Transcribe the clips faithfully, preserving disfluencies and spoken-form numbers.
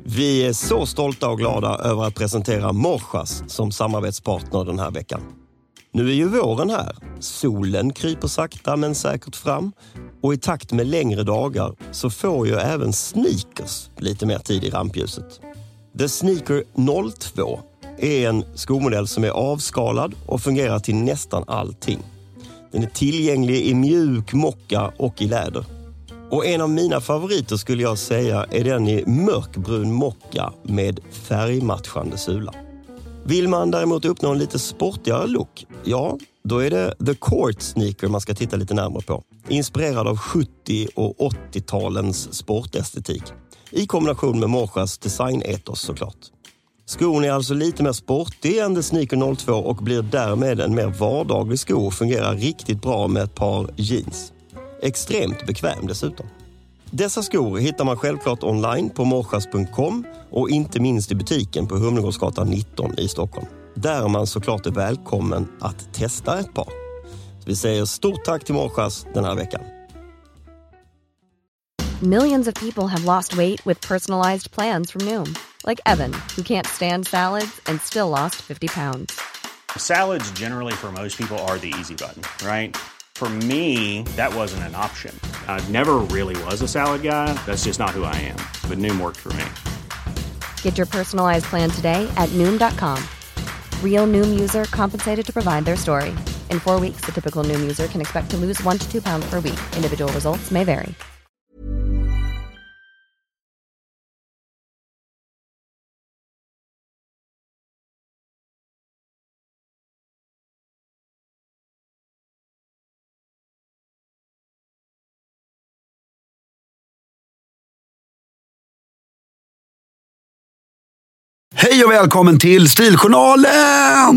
Vi är så stolta och glada över att presentera Morsas som samarbetspartner den här veckan. Nu är ju våren här. Solen kryper sakta men säkert fram. Och i takt med längre dagar så får ju även sneakers lite mer tid i rampljuset. The Sneaker noll två är en skomodell som är avskalad och fungerar till nästan allting. Den är tillgänglig i mjuk mocka och i läder. Och en av mina favoriter skulle jag säga är den i mörkbrun mocka med färgmatchande sula. Vill man däremot uppnå en lite sportigare look, ja, då är det The Court Sneaker man ska titta lite närmare på. Inspirerad av sjuttio- och åttiotalens sportestetik. I kombination med Morsas designetos såklart. Skon är alltså lite mer sportig än The Sneaker noll två och blir därmed en mer vardaglig sko och fungerar riktigt bra med ett par jeans. Extremt bekväm dessutom. Dessa skor hittar man självklart online på morsas punkt com och inte minst i butiken på Humlegårdsgatan nitton i Stockholm. Där man såklart är välkommen att testa ett par. Så vi säger stort tack till Morsas den här veckan. Millions of people have lost weight with personalized plans from Noom. Like Evan, who can't stand salads and still lost fifty pounds. Salads generally for most people are the easy button, right? For me, that wasn't an option. I never really was a salad guy. That's just not who I am. But Noom worked for me. Get your personalized plan today at Noom dot com. Real Noom user compensated to provide their story. In four weeks, the typical Noom user can expect to lose one to two pounds per week. Individual results may vary. Hej och välkommen till Stiljournalen!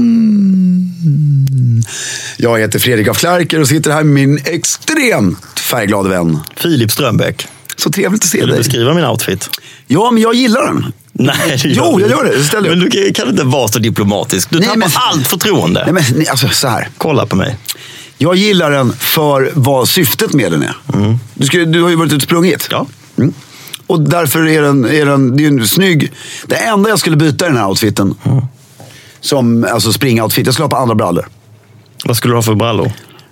Jag heter Fredrik af Klerker och sitter här med min extremt färgglada vän Filip Strömbäck. Så trevligt att se Vill dig. du beskriva min outfit? Ja, men jag gillar den. Nej, det gör Jo, du. jag gör det. Ställ Men du kan inte vara så diplomatisk. Du Nej, tappar men- allt förtroende. Nej, men nej, alltså så här. Kolla på mig. Jag gillar den för vad syftet med den är. Mm. Du, ska, du har ju varit ute och sprungit. Ja. Mm. Och därför är den, är den, det är en snygg. Det enda jag skulle byta i den här outfiten. Mm. Som, alltså springoutfit. Jag skulle ha på andra brallor. Vad skulle du ha för brallor?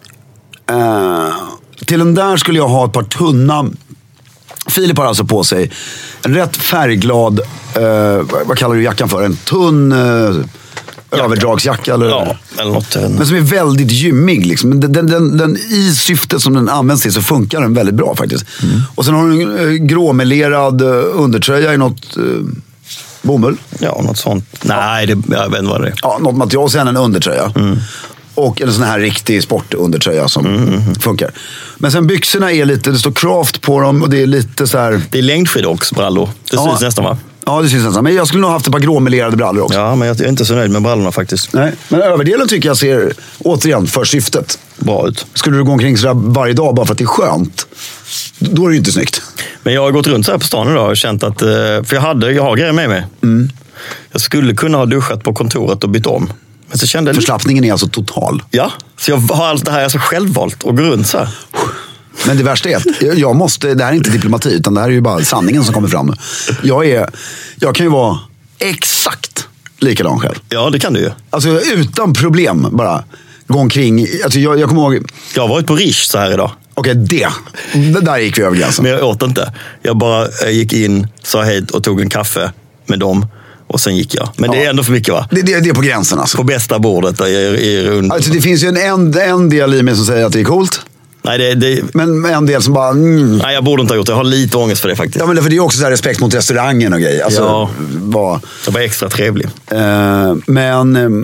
Uh, till den där skulle jag ha ett par tunna. Filip har alltså på sig en rätt färgglad, uh, vad kallar du jackan för? En tunn uh, överdragsjacka eller, Ja, eller något. men som är väldigt gymmig liksom. Men den, den, den, den, i syftet som den används till så funkar den väldigt bra faktiskt. Mm. Och sen har du en uh, gråmelerad uh, undertröja i något uh, bomull. Ja, något sånt. Nej, det, jag vet inte vad det är. Ja, något material, sen en undertröja. Mm. Och en sån här riktig sportundertröja som mm, mm. funkar. Men sen byxorna är lite, det står craft på dem och det är lite så här. Det är längdskid också, brallor. Det Ja. syns nästan, va? Ja, det syns nästan. Men jag skulle nog haft ett par gråmelerade brallor också. Ja, men jag är inte så nöjd med brallorna faktiskt. Nej, men överdelen tycker jag ser, återigen, för syftet. Bra ut. Skulle du gå omkring sådär varje dag bara för att det är skönt, då är det ju inte snyggt. Men jag har gått runt så här på stan idag och känt att, för jag hade, jag har grejer med mig. Mm. Jag skulle kunna ha duschat på kontoret och bytt om. Men så kände jag... Förslappningen är alltså total. Ja, så jag har allt det här alltså självvalt och går runt så här. Men det värsta är att jag måste, det här är inte diplomati utan det här är ju bara sanningen som kommer fram nu. Jag är, jag kan ju vara exakt likadan själv. Ja, det kan du ju. Alltså utan problem bara gå omkring. Alltså jag, jag kommer ihåg... Jag har varit på Rish så här idag. Okej, det. det. Där gick vi över gränsen. Men jag åt inte. Jag bara jag gick in, sa hej och tog en kaffe med dem. Och sen gick jag. Men ja. Det är ändå för mycket, va? Det, det, det är på gränsen alltså. På bästa bordet i, i rund. Alltså det finns ju en, en, en del i mig som säger att det är coolt. Nej, det, det... Men en del som bara... Mm. Nej, jag borde inte ha gjort det. Jag har lite ångest för det faktiskt. Ja, men för det är också så här respekt mot restaurangen och grejer. Alltså, ja. Var... Jag var extra trevlig. Uh, men... Um...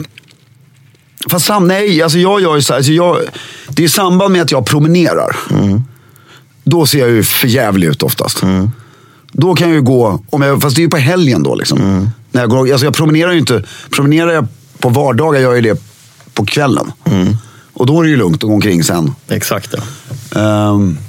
Fast sam, nej, alltså jag gör ju så här, alltså jag, det är i samband med att jag promenerar. Mm. Då ser jag ju för jävligt ut oftast. Mm. Då kan jag ju gå, om jag, fast det är ju på helgen då liksom. Mm. När jag, går, alltså jag promenerar ju inte, promenerar jag på vardagar gör jag ju det på kvällen. Mm. Och då är det ju lugnt att gå omkring sen. Exakt, ja. Um,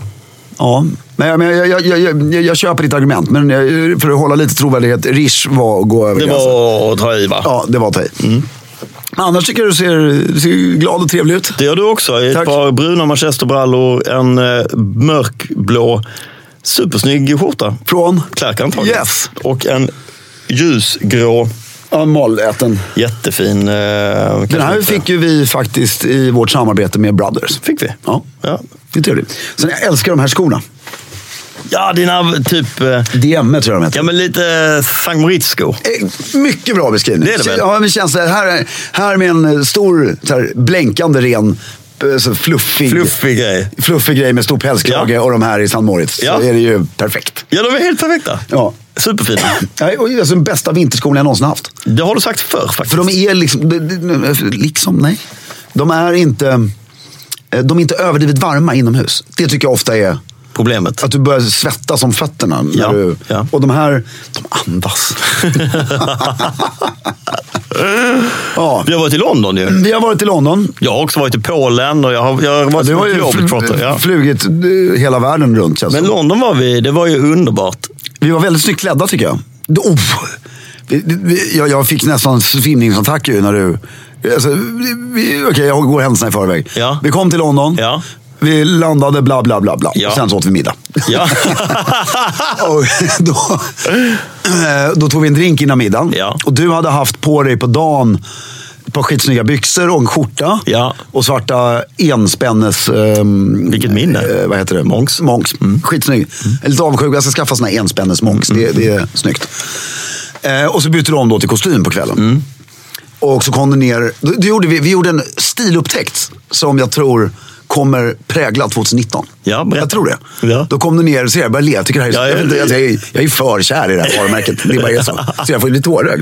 ja, men jag, jag, jag, jag, jag, jag köper ditt argument. Men för att hålla lite trovärdighet, Rish var att gå över det gränsen. Det var att ta i, va? Ja, det var att ta i. Mm. Annars tycker jag du ser, du ser glad och trevlig ut. Det gör du också. Ett Tack. par bruna manchesterbrallor, en eh, mörkblå Supersnygg skjorta. Från? Clark antagligen. Yes. Och en ljusgrå. Ja, måläten. Jättefin. Eh, Den här fick ju vi faktiskt i vårt samarbete med Brothers. Fick vi? Ja. Ja. Det är trevligt. Sen jag älskar de här skorna. Ja, dina typ... Eh, D M tror jag de heter. ja, men lite Sankt Moritz-skor. Eh, Mycket bra beskrivning. Det är det väl? Ja, men känns det här, här med en stor så här, blänkande ren så fluffig, Fluffig grej. fluffig grej med stor pälskrage Ja. och de här i Sankt Moritz. Ja. Så är det ju perfekt. Ja, de är helt perfekta. Ja. Superfina. Nej, och alltså, den bästa vinterskorna jag någonsin haft. Det har du sagt förr faktiskt. För de är liksom, de- de- liksom, nej. De är inte, de är inte överdrivet varma inomhus. Det tycker jag ofta är Problemet. att du börjar svettas om fötterna. När Ja, du, ja. Och de här, de andas. Ja. Vi har varit i London ju. Vi har varit i London. Jag har också varit i Polen och jag har, jag har varit Du på har ju Globetrotter. fl- Ja. flugit eh, hela världen runt. Känns Men det. London var vi, det var ju underbart. Vi var väldigt snyggt klädda tycker jag. Oh. Vi, vi, jag, jag fick nästan svimningsattack ju när du... Alltså, vi, okej, jag går händelserna i förväg. Ja. Vi kom till London. Ja. Vi landade bla bla bla bla. Ja. Och sen så åt vi middag. Ja. Och då, eh, då tog vi en drink innan middagen. Ja. Och du hade haft på dig på dagen ett par skitsnygga byxor och en skjorta. Ja. Och svarta enspännes... ehm, Vilket minne. eh, vad heter det? Monks. Monks. Mm. Skitsnygg. Jag är lite avundsjuk. Jag ska skaffa såna enspännes monks. Mm. Det, det är snyggt. Eh, och så bytte du om då till kostym på kvällen. Mm. Och så kom du ner. Då, då gjorde vi, vi gjorde en stilupptäckt som jag tror kommer prägla tjugonitton. Ja, berätta. Jag tror det. Ja. Då kom du ner och ser jag började le. Jag tycker det här är så, Ja, jag, jag- vet inte, jag, är, jag är för kär i det här varumärket. Det bara är så. Så jag får lite tårögd.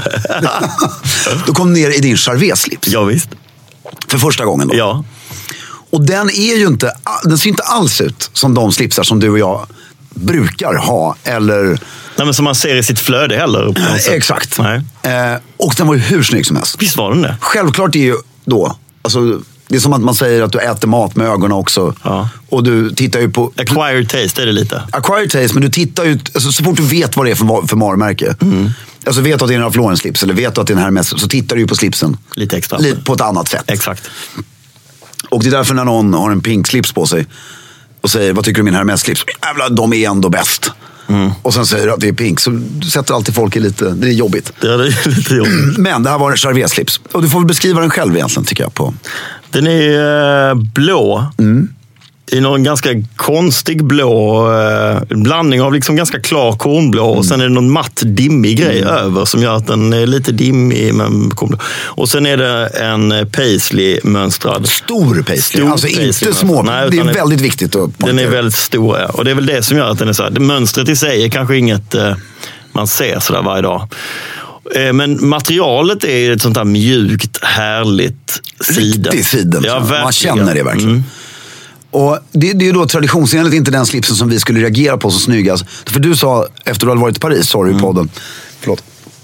Då kom du ner i din charvé-slips. Ja, visst. För första gången då. Ja. Och den är ju inte, den ser inte alls ut som de slipsar som du och jag brukar ha. Eller... Nej, men som man ser i sitt flöde heller. På något sätt. Exakt. Nej. Eh, och den var ju hur snygg som helst. Visst var den det? Självklart är ju då, alltså, det är som att man säger att du äter mat med ögonen också. Ja. Och du tittar ju på... Acquired taste är det lite. Acquired taste, men du tittar ju, alltså, så fort du vet vad det är för, var- för varumärke. Mm. Alltså vet du att det är en Ralph Lauren-slips eller vet du att det är den här mest, så tittar du ju på slipsen. Lite extra. Lite på ett annat sätt. Exakt. Och det är därför när någon har en pink slips på sig och säger, vad tycker du om min Hermes-slips? Jävlar, de är ändå bäst. Mm. Och sen säger du att det är pink, så du sätter alltid folk i lite, det är jobbigt. Det är lite jobbigt. Men det här var en charvé-slips. Och du får väl beskriva den själv egentligen, tycker jag. På. Den är eh, blå. Mm. I någon ganska konstig blå. Eh, blandning av liksom ganska klar kornblå. Mm. Och sen är det någon matt dimmig grej mm. över. Som gör att den är lite dimmig. Men kornblå. Och sen är det en paisley-mönstrad. Stor paisley. Stor alltså paisley, inte små. Nej, det är utan väldigt viktigt att Den poängtera. är väldigt stor. Ja. Och det är väl det som gör att den är så här. Det mönstret i sig är kanske inget eh, man ser sådär varje dag. Men materialet är ett sånt här mjukt, härligt siden. Riktig siden. Ja, man känner det verkligen. Mm. Och det, det är ju då traditionsenligt inte den slipsen som vi skulle reagera på så snyggast. För du sa, efter att du hade varit i Paris, sa du i podden, förlåt,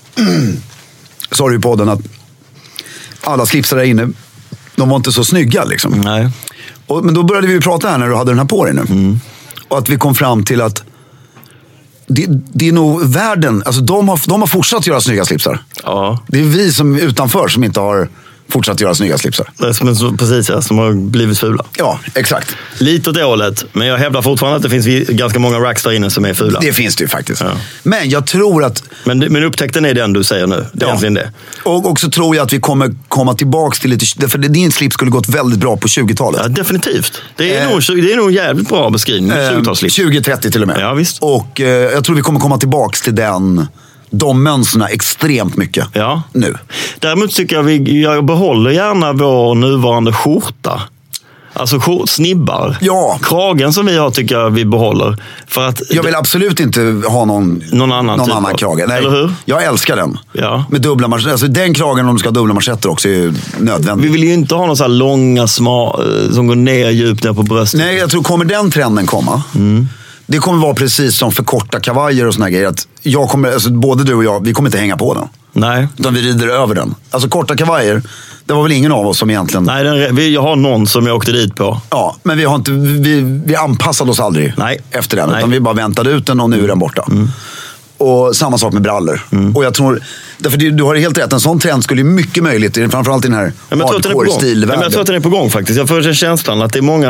sa du i podden att alla slipsar där inne, de var inte så snygga liksom. Nej. Och, men då började vi ju prata här när du hade den här på dig nu. Mm. Och att vi kom fram till att det, det är nog världen, alltså de har, de har fortsatt göra snygga slipsar. Ja. Det är vi som är utanför som inte har fortsatt göra snygga slipsar. Det är som, så, precis, ja, som har blivit fula. Ja, exakt. Lite åt det hållet, men jag hävdar fortfarande att det finns vi, ganska många racks där inne som är fula. Det finns det ju faktiskt. Ja. Men jag tror att... Men, men upptäckten är den du säger nu. Det är Ja. egentligen det. Och också tror jag att vi kommer komma tillbaka till lite... För din slips skulle gått väldigt bra på tjugotalet. Ja, definitivt. Det är, Eh. nog, det är nog en jävligt bra beskrivning. Eh, tjugotalsslip. tjugo trettio till och med. Ja, visst. Och eh, jag tror vi kommer komma tillbaka till den... De mönsterna extremt mycket Ja. nu. Däremot tycker jag vi jag behåller gärna vår nuvarande skjorta. Alltså skjort, snibbar. Ja. Kragen som vi har tycker jag vi behåller. För att Jag vill absolut inte ha någon, Någon annan någon typ annan av- krage. Nej, eller hur? Jag älskar den. Ja. Med dubbla manschetter. Alltså den kragen om du ska ha dubbla manschetter också är ju nödvändig. Vi vill ju inte ha några så här långa sma, som går ner djupt ner på bröstet. Nej, jag tror kommer den trenden komma. Mm. Det kommer vara precis som för korta kavajer och såna grejer. Att jag kommer, alltså både du och jag, vi kommer inte hänga på den. Nej. Utan vi rider över den. Alltså korta kavajer, det var väl ingen av oss som egentligen... Nej, den, vi, jag har någon som jag åkte dit på. Ja, men vi, har inte, vi, vi anpassade oss aldrig Nej. efter den. Nej. Utan vi bara väntade ut den och nu är den borta. Mm. Och samma sak med brallor. Mm. Och jag tror, därför du, du har helt rätt, en sån trend skulle ju mycket möjligt, framförallt i den här Ja, men jag tror att den är på gång. Ja, men jag tror att den är på gång faktiskt. Jag får den känslan att det är många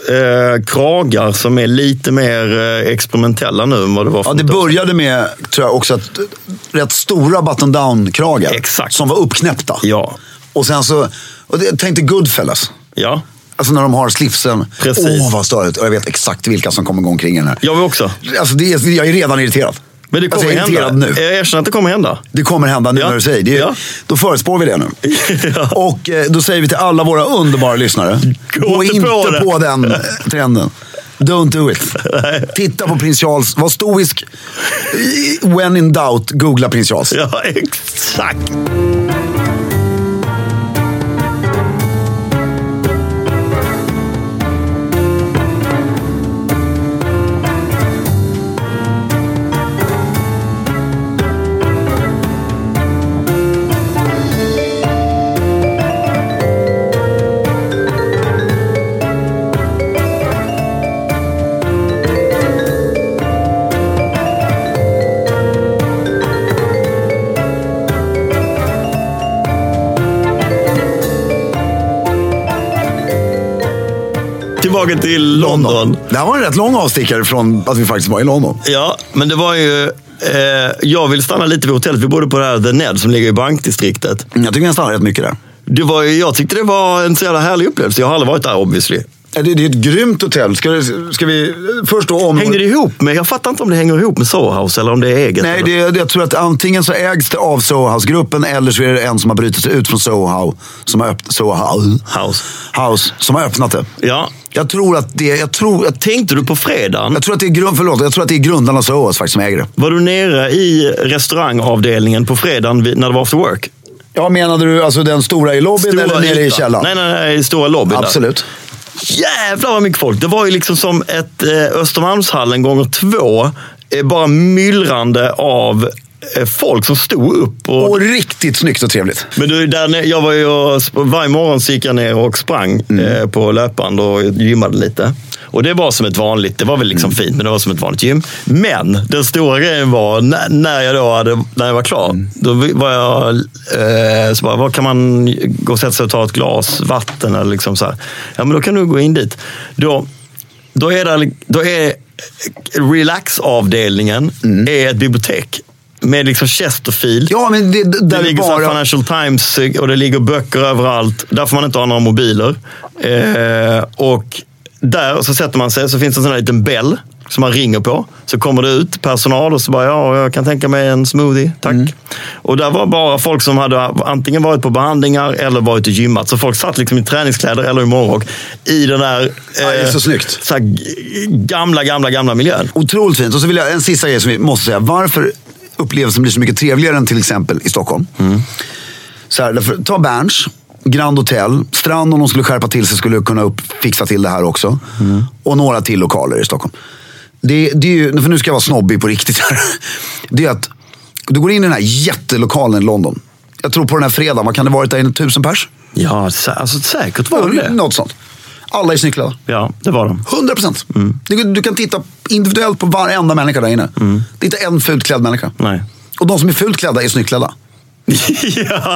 eh, kragar som är lite mer eh, experimentella nu än vad det var för Ja, det började med, tror jag också, att rätt stora button-down-kragar. Exakt. Som var uppknäppta. Ja. Och sen så, och det, jag tänkte Goodfellas. Ja. Alltså när de har slipsen. Precis. Åh, vad störigt. Och jag vet exakt vilka som kommer gå omkring i den här. Jag vill också. Alltså det, är- jag är redan irriterad. Men det kommer alltså, jag är hända. irriterad nu. Jag erkänner att det kommer hända. Det kommer hända nu Ja. när du säger det. Är, Ja. Då förespår vi det nu. Ja. Och eh, då säger vi till alla våra underbara lyssnare. Gå Gå inte inte på på, det. den eh, trenden. Don't do it. Titta på Prins Charles. Var stoisk. When in doubt, googla Prins Charles. Ja, exakt. Tillbaka till London. Det här var en rätt lång avstickare från att vi faktiskt var i London. Ja, men det var ju... Eh, jag vill stanna lite vid hotellet. Vi bodde på det här The Ned som ligger i bankdistriktet. Jag tycker jag stannar rätt mycket där. Det var, ju- jag tyckte det var en så jävla härlig upplevelse. Jag har aldrig varit där obviously. Det, det är ett grymt hotell. Ska, det- ska vi först då om... Hängde det ihop med, jag fattar inte om det hänger ihop med Soho House eller om det är eget. Nej, eller? det, jag tror att antingen så ägs det av Soho House-gruppen eller så är det en som har brutit sig ut från Soho som har öppnat Soho House. House som har öppnat det. Ja. Jag tror att det jag tror att Tänkte du på fredagen? jag tror att det är grund förlåt, jag tror att det är grundarna av Soho House faktiskt som äger det. Var du nere i restaurangavdelningen på fredagen vid- när det var after work? Ja, menade du alltså den stora i lobbyn eller nere i yta. källaren? Nej, nej, nej, i stora lobbyn där. Absolut. Jävlar vad mycket folk. Det var ju liksom som ett eh, Östermalmshallen gånger två. Eh, bara myllrande av eh, folk som stod upp. Och, Och riktigt snyggt och trevligt. men du, där, ne- jag var ju och, sp- varje morgon så gick jag ner och sprang Mm. eh, på löpband och gymmade lite. Och det var som ett vanligt, det var väl liksom Mm. fint, men det var som ett vanligt gym. Men den stora grejen var, när, när jag då hade, när jag var klar, Mm. då var jag, eh, så bara, vad kan man gå och sätta sig och ta ett glas vatten eller liksom så här. Ja, men då kan du gå in dit. Då, då är det, då är relaxavdelningen Mm. är ett bibliotek. Med liksom Chesterfield. Ja, men det, det, Det där ligger bara... så Financial Times och det ligger böcker överallt. Där får man inte ha några mobiler. Eh, och där så sätter man sig, så finns det en sån här liten bell som man ringer på. Så kommer det ut personal och så bara, ja, jag kan tänka mig en smoothie, tack. Mm. Och där var bara folk som hade antingen varit på behandlingar eller varit och gymmat. Så folk satt liksom i träningskläder eller i morgonrock i den där eh, Ja, det är så snyggt. Så här, gamla, gamla, gamla miljön. Otroligt fint. Och så vill jag en sista grej som vi måste säga. Varför upplevelsen blir så mycket trevligare än till exempel i Stockholm? Mm. Så här, därför, ta Berns, Grand Hotel, Strand om de skulle skärpa till sig skulle kunna upp, fixa till det här också. Mm. Och några till lokaler i Stockholm. Det, det är ju, för nu ska jag vara snobbig på riktigt här. Det är att du går in i den här jättelokalen i London. Jag tror på den här fredagen, vad kan det varit där inne? Tusen pers? Ja, sä- alltså, säkert var det det. Något sånt. Alla är snycklade. Ja, det var de. hundra procent. Mm. Du, du kan titta individuellt på varenda människa där inne. Mm. Det är inte en fult klädd människa. Nej. Och de som är fult klädda är snyggklädda. Ja.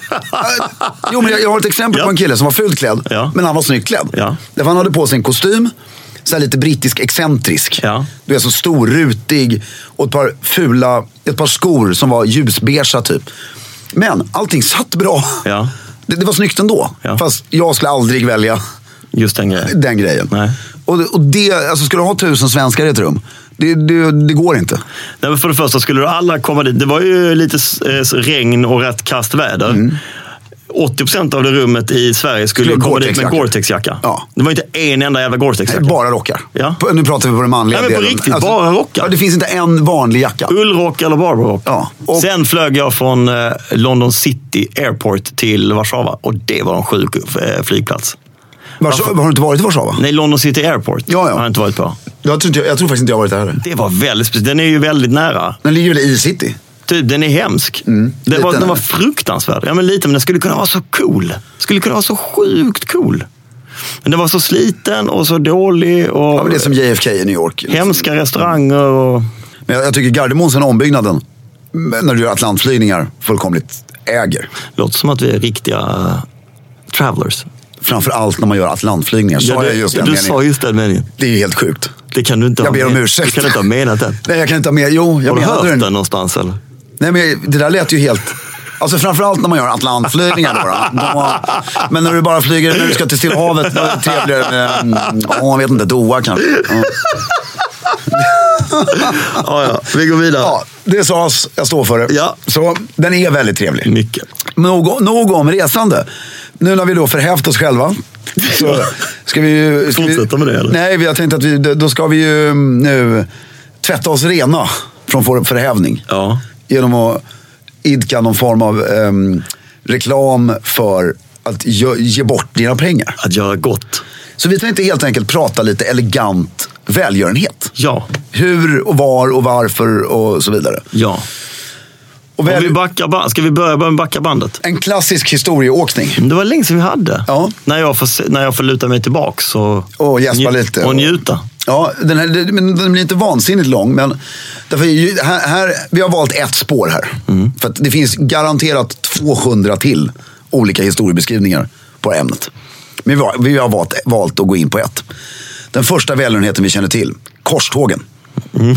Jo, men jag, jag har ett exempel Ja. på en kille som var fult klädd, Ja. men han var snyggt klädd. Ja. Därför han hade på sig en kostym, så här lite brittisk excentrisk. Ja. Du är så stor, rutig och ett par fula, ett par skor som var ljusbeige typ. Men allting satt bra. Ja. Det, det var snyggt ändå. Ja. Fast jag skulle aldrig välja Just den grejen. den grejen. Nej. Och, och det, alltså ska du ha tusen svenskar i ett rum, det, det, det går inte. Nej, men för det första skulle du alla komma dit. Det var ju lite eh, regn och rätt kast väder. Mm. åttio procent av det rummet i Sverige skulle, skulle komma dit med en Gore-Tex-jacka. Ja. Det var inte en enda jävla Gore-Tex-jacka. Bara rockar. Ja. På, nu pratar vi på den manliga Nej, men på delen. riktigt, bara rockar. Ja, det finns inte en vanlig jacka. Ullrock eller Barberrock. Ja. Och, Sen flög jag från eh, London City Airport till Warszawa. Och det var en sjuk eh, flygplats. Warszawa, har du inte varit i Warszawa? Nej, London City Airport ja, ja. har jag inte varit på. Jag tror, inte, jag tror faktiskt inte jag har varit där heller. Det var väldigt speciellt. Den är ju väldigt nära. Den ligger väl i city? Typ, den är hemsk. Mm, den, var, den var fruktansvärd. Ja, men lite, men den skulle kunna vara så cool. Skulle kunna vara så sjukt cool. Men den var så sliten och så dålig. Och ja, men det är som J F K i New York. Hemska restauranger. Och... Men jag, jag tycker Gardermoen, ombyggnaden, när du gör atlantflygningar, fullkomligt äger. Låter som att vi är riktiga uh, travelers. Framförallt när man gör atlantflygningar. Ja, sa det, jag just ja, den du meningen. sa just den meningen. Det är ju helt sjukt. Det kan du inte Jag ha ber om men- ursäkt. Du kan inte ha menat den. Nej, jag kan inte ha med. Jo, jag Har du menade hört den. den någonstans eller? Nej, men det där lät ju helt... Alltså framförallt när man gör atlantflygningar då. då. då men när du bara flyger, när du ska till Stilla havet, då är det trevligare med, åh, jag vet inte, Doha kanske. Ja. Ja, ja. Vi går vidare. Ja, det sades, jag står för det. Ja. Så den är väldigt trevlig. Mycket. Nog, nog om resande. Nu när vi då förhävt oss själva så ska vi ju... Ska vi, Fortsätta med det, eller? Nej, vi har tänkt att vi, då ska vi ju nu tvätta oss rena från vår förhävning. Ja. Genom att idka någon form av um, reklam för att ge, ge bort dina pengar. Att göra gott. Så vi tänkte helt enkelt prata lite elegant välgörenhet. Ja. Hur och var och varför och så vidare. Ja. Och Om väl, vi backar, ba- ska vi börja med backa bandet? en klassisk historieåkning. Det var länge sedan vi hade. Ja. När jag får, se- när jag får luta mig tillbaks och, Och gäspa lite. och njuta. Ja, den, här, det- men den blir inte vansinnigt lång. Men därför, är ju- här, här, vi har valt ett spår här. Mm. För att det finns garanterat tvåhundra till olika historiebeskrivningar på ämnet. Men vi har, vi har valt, valt att gå in på ett. Den första välgörenheten vi känner till, korstågen. Mm.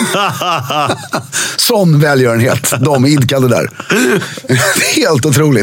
Sån välgörenhet de idkade där. Helt otroligt.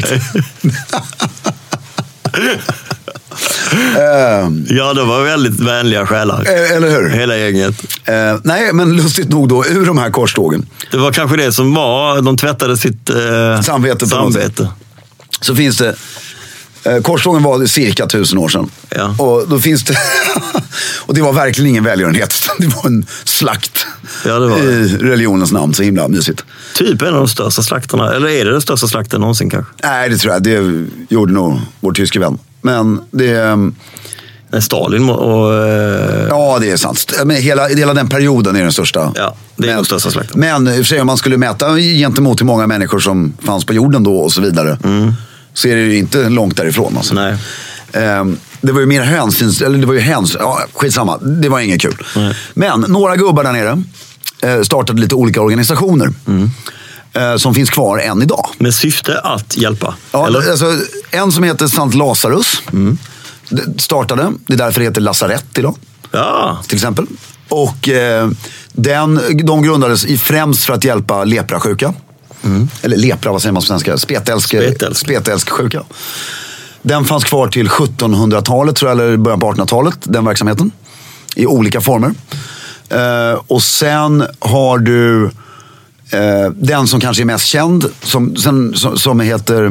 Ehm, Ja, det var väldigt vänliga själar. eh, eller hur? Hela gänget. Eh, nej, men lustigt nog då, ur de här korstågen Det var kanske det som var, de tvättade sitt eh, Samvete på något samvete. så finns det, eh, korstågen var cirka tusen år sedan. Ja. Och då finns det, och det var verkligen ingen välgörenhet. Det var en slakt Ja, det var det. i religionens namn, så himla mysigt. Typ en av de största slakterna. Eller är det den största slakten någonsin kanske? Nej, det tror jag, det gjorde nog vår tyske vän. Men det, Nej, Stalin och... Eh, ja det är sant. Men hela, hela den perioden är den största. Ja, det är men, den största slakten. Men i och för sig, om man skulle mäta gentemot hur många människor som fanns på jorden då och så vidare. Mm. Så är det ju inte långt därifrån. Alltså. Nej. Ehm, det var ju mer hänsyn, eller det var ju hänsyn, ja, skitsamma, det var inget kul. Nej. Men några gubbar där nere eh, startade lite olika organisationer. Mm. Eh, som finns kvar än idag. Med syfte att hjälpa. Ja, eller? alltså, en som heter Sankt Lazarus det startade, det är därför det heter lasarett idag. Ja, Till exempel. Och eh, den, de grundades i främst för att hjälpa leprasjuka. Mm. Eller lepra, vad säger man på svenska? Spetälske, Spetälsk. spetälsksjuka. Den fanns kvar till sjuttonhundratalet tror jag, eller början på artonhundratalet, den verksamheten. I olika former. Eh, och sen har du eh, den som kanske är mest känd, som, sen, som, som heter...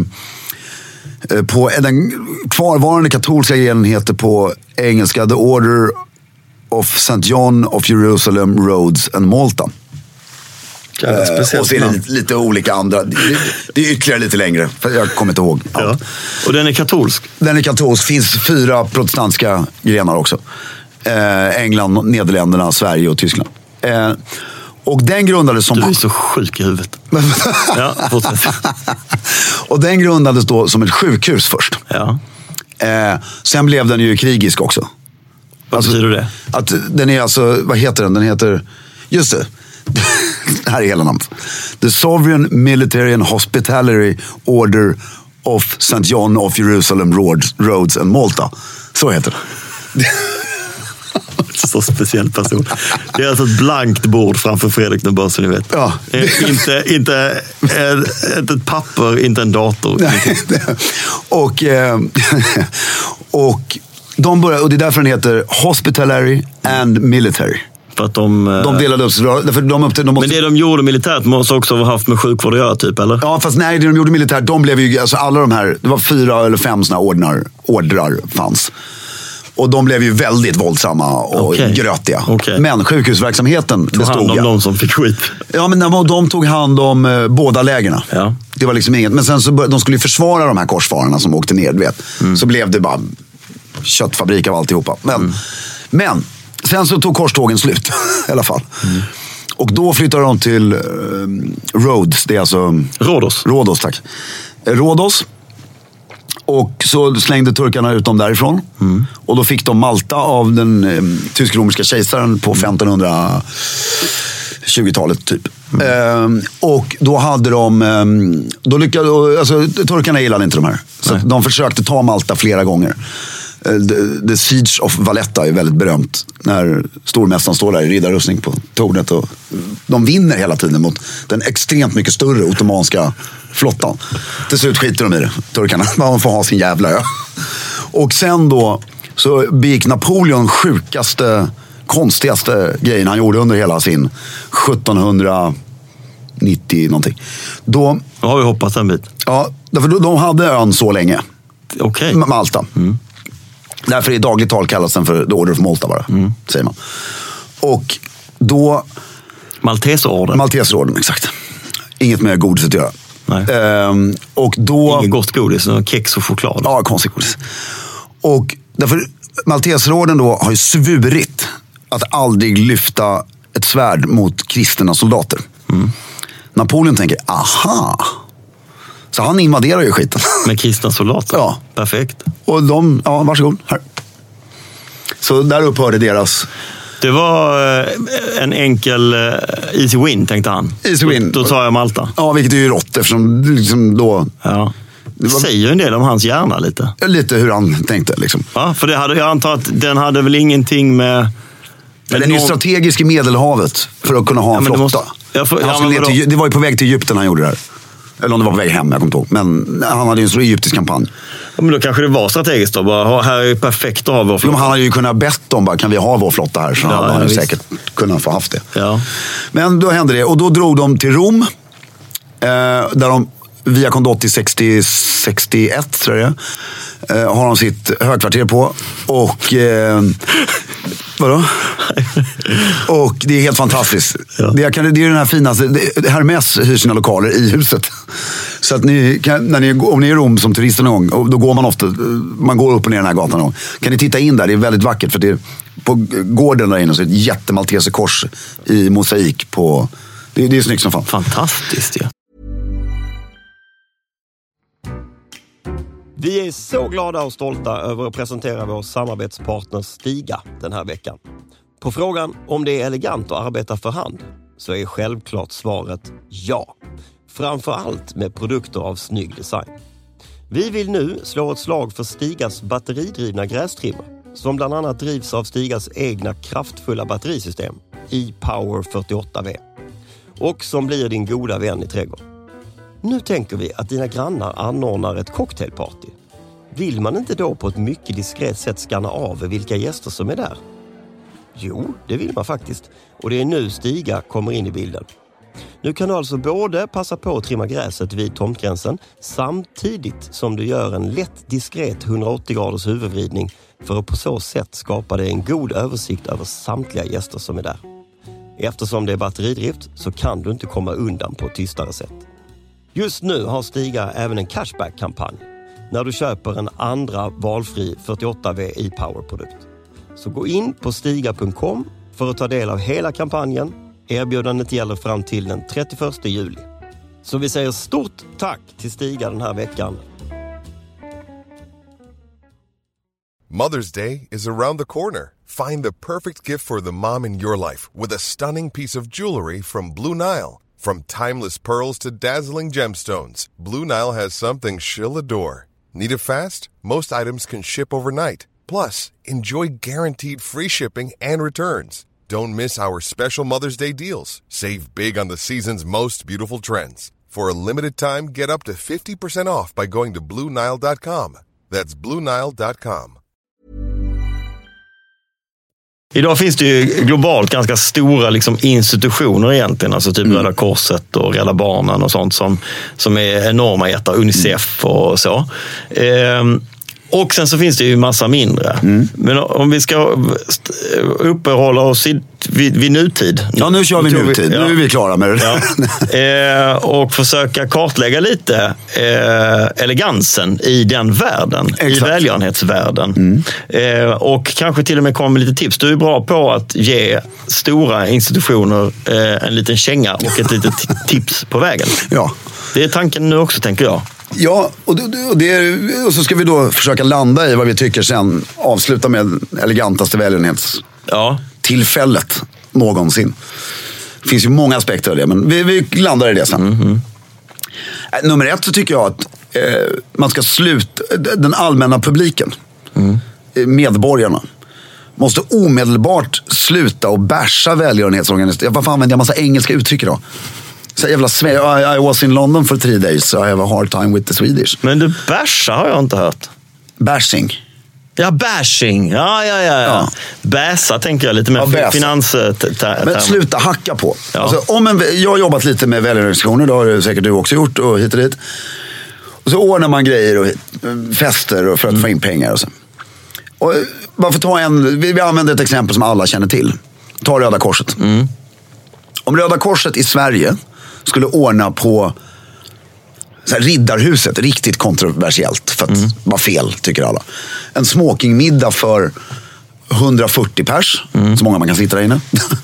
På, den kvarvarande katolska grenen heter på engelska The Order of Saint John of Jerusalem, Rhodes and Malta. jävla Eh, speciellt och så är det namn. lite, lite olika andra. Det, det är ytterligare lite längre, för jag kommer inte ihåg Ja. allt. Och den är katolsk. Den är katolsk, finns fyra protestantiska grenar också. Eh, England, Nederländerna, Sverige och Tyskland. Eh, och den grundades som... Du är så sjuk i huvudet. Ja, fortsätt. och den grundades då som ett sjukhus först. Ja. Eh, sen blev den ju krigisk också. Vad betyder det? Att den är alltså, vad heter den? Den heter, just det, det här är hela namnet. The Sovereign Military and Hospitality Order of Saint John of Jerusalem, Rhodes, Rhodes and Malta. Så heter det. Så speciell person. Det är alltså ett blankt bord framför Fredrik nu, bara så ni vet. Ja. Eh, Inte, inte, ett, inte ett papper, inte en dator. Nej, och, eh, och, de började, och det är därför den heter Hospitality and Military. För att de, eh, De delade upp sig. Därför de upp, de måste, Men det de gjorde militärt måste också ha haft med sjukvård att göra, typ, eller? Ja, fast nej, det de gjorde militärt, de blev ju, alltså alla de här, det var fyra eller fem såna ordnar, ordrar fanns. Och de blev ju väldigt våldsamma och Okej. grötiga. Okej. Men sjukhusverksamheten Tog hand bestod. om Ja. de som fick skit. Ja, men de, de tog hand om eh, båda lägerna. Ja. Det var liksom inget. Men sen så bör, de skulle ju försvara de här korsfararna som åkte ner, du vet. Mm. Så blev det bara köttfabrik av alltihopa. Men, Mm. men sen så tog korstågen slut i alla fall. Mm. Och då flyttade de till eh, Rhodes, det är alltså... Rhodos. Rhodos, tack. Rhodos. Och så slängde turkarna ut dem därifrån. Mm. Och då fick de Malta av den eh, tysk-romerska kejsaren på femtonhundratjugotalet typ. Mm. Ehm, och då hade de, um, då lyckades, alltså turkarna gillade inte de här. Så de försökte ta Malta flera gånger. Uh, the, the Siege of Valletta är väldigt berömt. När stormästaren står där i riddarrustning på tornet. Och de vinner hela tiden mot den extremt mycket större ottomanska flottan. Till slut skiter de i det, turkarna. Man får ha sin jävla ö. Och sen då så begick Napoleon sjukaste, konstigaste grejen han gjorde under hela sin sjuttonhundranittio någonting. Då Då har vi hoppat en bit. Ja, därför de hade ön så länge. Okej. Okay. Malta. Mm. Därför i dagligt tal kallas den för The Order of Malta bara, mm. säger man. Och då... Malteserorden. Malteserorden, exakt. Inget med godiset att göra. Nej. Ehm, och då... Inget gott godis, kex och choklad. Ja, konstigt godis. Och därför, Malteserorden då har ju svurit att aldrig lyfta ett svärd mot kristna soldater. Mm. Napoleon tänker, aha... Så han invaderar ju skiten. Med kristna soldater? Ja. Perfekt. Och de, ja varsågod, här. Så där upphörde deras... Det var en enkel easy win, tänkte han. Easy win. Då, då tar jag Malta. Ja, vilket är ju rått eftersom liksom då... Ja. Det var... säger ju en del om hans hjärna lite. Lite hur han tänkte liksom. Ja, för det hade, jag antar att den hade väl ingenting med... med den är ju någon... strategisk i Medelhavet för att kunna ha en ja, flotta. Måste... Jag får... ja, men till... Det var ju på väg till Egypten han gjorde det här. Eller om det var på väg hem, jag kommer inte ihåg. Men han hade ju en så egyptisk kampanj. Ja, men då kanske det var strategiskt då. Bara, här är ju perfekt att ha vår flotta. Jo, han hade ju kunnat bett om, bara, kan vi ha vår flotta här? Så ja, hade han ju säkert kunnat få haft det. Ja. Men då hände det. Och då drog de till Rom. Eh, där de via Condotti sextio sextioett, tror jag eh, har de sitt högkvarter på. Och... Eh, vadå? Och det är helt fantastiskt. Ja. Det, är, det är den här finaste... Hermes hyr sina lokaler i huset. Så att ni kan, när ni, om ni är i Rom som turister någon gång, då går man ofta, man går upp och ner den här gatan någon gång. Kan ni titta in där, det är väldigt vackert för det är, på gården där inne så är ett jättemalteserkors i mosaik på, det, det är snyggt som fan. Fantastiskt, ja. Vi är så glada och stolta över att presentera vår samarbetspartner Stiga den här veckan. På frågan om det är elegant att arbeta för hand så är självklart svaret ja. Framför allt med produkter av snygg design. Vi vill nu slå ett slag för Stigas batteridrivna grästrimmer som bland annat drivs av Stigas egna kraftfulla batterisystem E-Power fyrtioåtta V och som blir din goda vän i trädgården. Nu tänker vi att dina grannar anordnar ett cocktailparty. Vill man inte då på ett mycket diskret sätt skanna av vilka gäster som är där? Jo, det vill man faktiskt. Och det är nu Stiga kommer in i bilden. Nu kan du alltså både passa på att trimma gräset vid tomtgränsen samtidigt som du gör en lätt diskret hundraåttio graders huvudvridning för att på så sätt skapa dig en god översikt över samtliga gäster som är där. Eftersom det är batteridrift så kan du inte komma undan på ett tystare sätt. Just nu har Stiga även en cashback-kampanj när du köper en andra valfri fyrtioåtta V E-Power-produkt. Så gå in på stiga punkt com för att ta del av hela kampanjen. Erbjudandet gäller fram till den trettioförsta juli. Så vi säger stort tack till Stiga den här veckan. Mother's Day is around the corner. Find the perfect gift for the mom in your life with a stunning piece of jewelry from Blue Nile. From timeless pearls to dazzling gemstones, Blue Nile has something she'll adore. Need it fast? Most items can ship overnight. Plus, enjoy guaranteed free shipping and returns. Don't miss our special Mother's Day deals. Save big on the season's most beautiful trends. For a limited time, get up to fifty percent off by going to blue nile dot com. That's blue nile dot com. Idag finns det ju globalt ganska stora liksom, institutioner egentligen, alltså typ mm. Röda Korset och Rädda Barnen och sånt som, som är enorma jättar, Unicef och så. Ehm, och sen så finns det ju massa mindre. Mm. Men om vi ska uppehålla oss i, vid, vid nutid. Ja, nu kör vi nutid. Vi, ja. Nu är vi klara med det. Ja. ehm, och försöka kartlägga lite eh, elegansen i den världen. Exakt. I välgörenhetsvärlden. Mm. Ehm, och kanske till och med komma med lite tips. Du är bra på att ge stora institutioner eh, en liten känga och ett litet tips på vägen. Ja. Det är tanken nu också, tänker jag. Ja, och, det, och, det, och så ska vi då försöka landa i vad vi tycker sen. Avsluta med elegantaste välgörenhetstillfället ja. någonsin. Det finns ju många aspekter av det, men vi, vi landar i det sen. Mm-hmm. Nummer ett så tycker jag att eh, man ska sluta, den allmänna publiken, mm. medborgarna, måste omedelbart sluta och bärsa välgörenhetsorganisationer. Varför använder jag massa engelska uttryck idag? Så jävla sve- I, I was in London for three days, so I have a hard time with the Swedish. Men du, bärsa har jag inte hört. Bashing. Ja, bashing. Ja, ja, ja. ja. ja. Bäsa tänker jag lite mer ja, finanstermer. Men sluta hacka på. Ja. Alltså, om en, jag har jobbat lite med välgörenhetsorganisationer, det har du säkert du också gjort och hit och dit. Och så ordnar man grejer och fester och för att mm. få in pengar och så. Och bara för att ta en, vi, vi använder ett exempel som alla känner till. Ta Röda Korset. Mm. Om Röda Korset i Sverige skulle ordna på så här, Riddarhuset, riktigt kontroversiellt för att mm. vara fel, tycker alla. En smokingmiddag för hundrafyrtio pers, mm. så många man kan sitta där inne.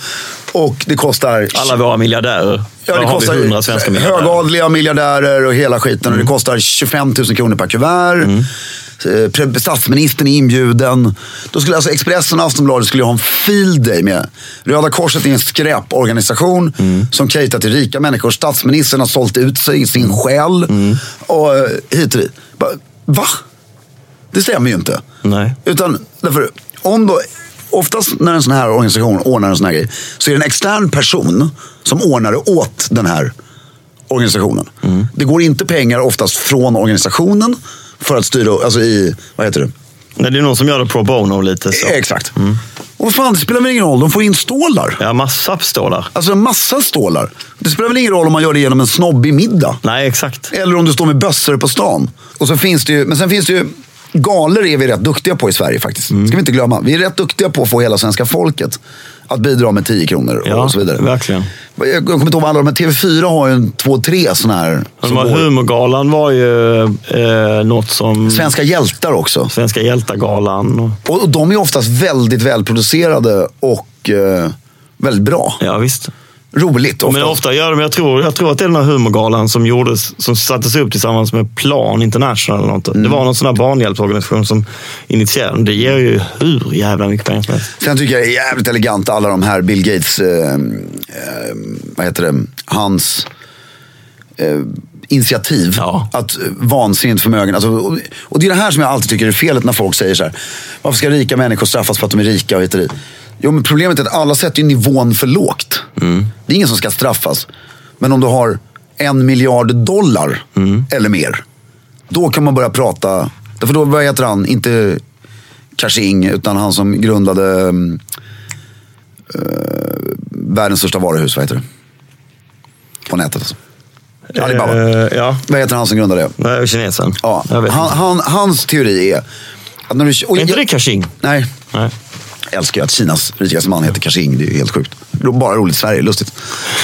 Och det kostar... Alla våra miljardärer. Ja, det kostar hundra svenska miljardärer. Högadliga miljardärer och hela skiten. Mm. Och det kostar tjugofem tusen kronor per kuvert. Mm. Statsministern är inbjuden. Då skulle alltså Expressen och Aftonbladet skulle ha en field day med. Röda Korset är en skräporganisation mm. som caterar till rika människor. Statsministern har sålt ut sig i sin själ. Mm. Och hit och dit. Va? Det stämmer ju inte. Nej. Utan därför, om då... Oftast när en sån här organisation ordnar en sån här grej så är det en extern person som ordnar det åt den här organisationen. Mm. Det går inte pengar oftast från organisationen för att styra, alltså i, vad heter det? Nej, det är någon som gör det pro bono lite så. Exakt. Mm. Och vad fan, det spelar väl ingen roll, de får in stålar. Ja, massa stålar. Alltså en massa stålar. Det spelar väl ingen roll om man gör det genom en snobbig middag. Nej, exakt. Eller om du står med bössor på stan. Och så finns det ju, men sen finns det ju galer är vi rätt duktiga på i Sverige faktiskt. Mm. Ska vi inte glömma. Vi är rätt duktiga på att få hela svenska folket att bidra med tio kronor ja, och så vidare. Verkligen. Jag kommer inte ihåg vad alla de här T V fyra har ju en två, tre sådana här. De var, humorgalan var ju eh, något som... Svenska hjältar också. Svenska hjältargalan. Och, och de är oftast väldigt välproducerade och eh, väldigt bra. Ja, visst. Roligt ofta. Men ofta gör de, jag tror, jag tror att det är den här humorgalan som gjordes, som sattes upp tillsammans med Plan International eller något. Mm. Det var någon sån här barnhjälpsorganisation som initierade. Det ger ju hur jävla mycket pengar som helst. Sen tycker jag det är jävligt elegant alla de här Bill Gates eh, eh, vad heter det, hans eh, initiativ ja. Att vansinnigt förmögen alltså, och, och det är det här som jag alltid tycker är felet när folk säger så här: varför ska rika människor straffas för att de är rika och heter det? Jo, men problemet är att alla sätter ju nivån för lågt. Mm. Det är ingen som ska straffas. Men om du har en miljard dollar mm. eller mer, då kan man börja prata. Därför då, vad heter han? Inte Kaching, utan han som grundade uh, världens största varuhus, vad heter det? På nätet alltså. Alibaba. Uh, ja. Vad heter han som grundade det? Nej, kinesen. Ja. Han, han, hans teori är att när du, och, är inte det Kaching? Nej. Nej. Jag älskar ju att Kinas rikaste man heter Kaching. Det är ju helt sjukt. Bara roligt i Sverige, lustigt.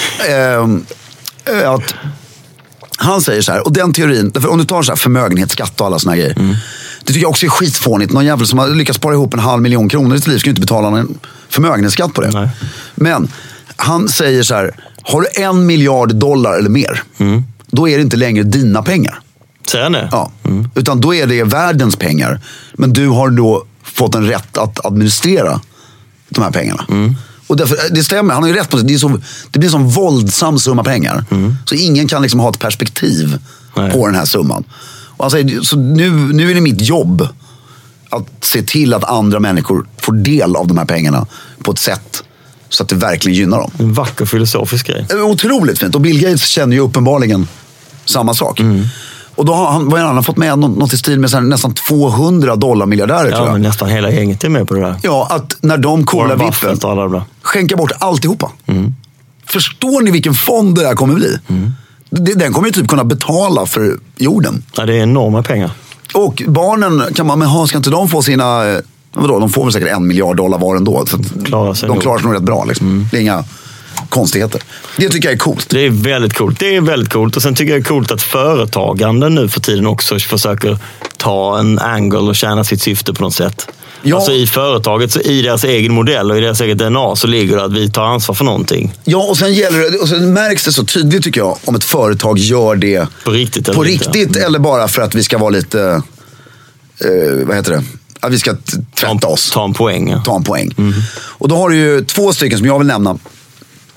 Eh, att han säger så här, och den teorin, för om du tar så här förmögenhetsskatt och alla såna här grejer. Mm. Det tycker jag också är skitfånigt. Någon jävel som har lyckats spara ihop en halv miljon kronor i sitt liv ska ju inte betala någon förmögenhetsskatt på det. Nej. Men han säger så här, har du en miljard dollar eller mer, mm. då är det inte längre dina pengar. Säger han det? Ja. Mm. Utan då är det världens pengar. Men du har då fått en rätt att administrera de här pengarna. Mm. Och därför, det stämmer, han har ju rätt på det. Det, är så, det blir en sån våldsam summa pengar. Mm. Så ingen kan liksom ha ett perspektiv Nej. På den här summan. Och han säger, så nu, nu är det mitt jobb att se till att andra människor får del av de här pengarna på ett sätt så att det verkligen gynnar dem. En vacker filosofisk grej. Otroligt fint. Och Bill Gates känner ju uppenbarligen samma sak. Mm. Och då har han, vad han har fått med något, något i stil med så här, nästan tvåhundra dollar miljardärer. Ja, tror jag. Men nästan hela gänget är med på det där. Ja, att när de coola vippen skänka bort alltihopa. Mm. Förstår ni vilken fond det där kommer bli? Mm. Den kommer ju typ kunna betala för jorden. Ja, det är enorma pengar. Och barnen, kan man, men ska inte de få sina... Vadå, de får väl säkert en miljard dollar var ändå. Så klarar sig de klarar sig nog rätt bra. Liksom. Mm. Det är inga konstigheter. Det tycker jag är coolt. Det är väldigt coolt. Det är väldigt coolt. Och sen tycker jag det är coolt att företagande nu för tiden också försöker ta en angle och tjäna sitt syfte på något sätt. Ja. Alltså i företaget, så i deras egen modell och i deras eget D N A så ligger det att vi tar ansvar för någonting. Ja, och sen gäller det, och sen märks det så tydligt tycker jag om ett företag gör det på riktigt, eller, på riktigt, mm. eller bara för att vi ska vara lite eh, vad heter det? Att vi ska tvätta oss. Ta en poäng. Ja. Ta en poäng. Mm. Och då har du ju två stycken som jag vill nämna.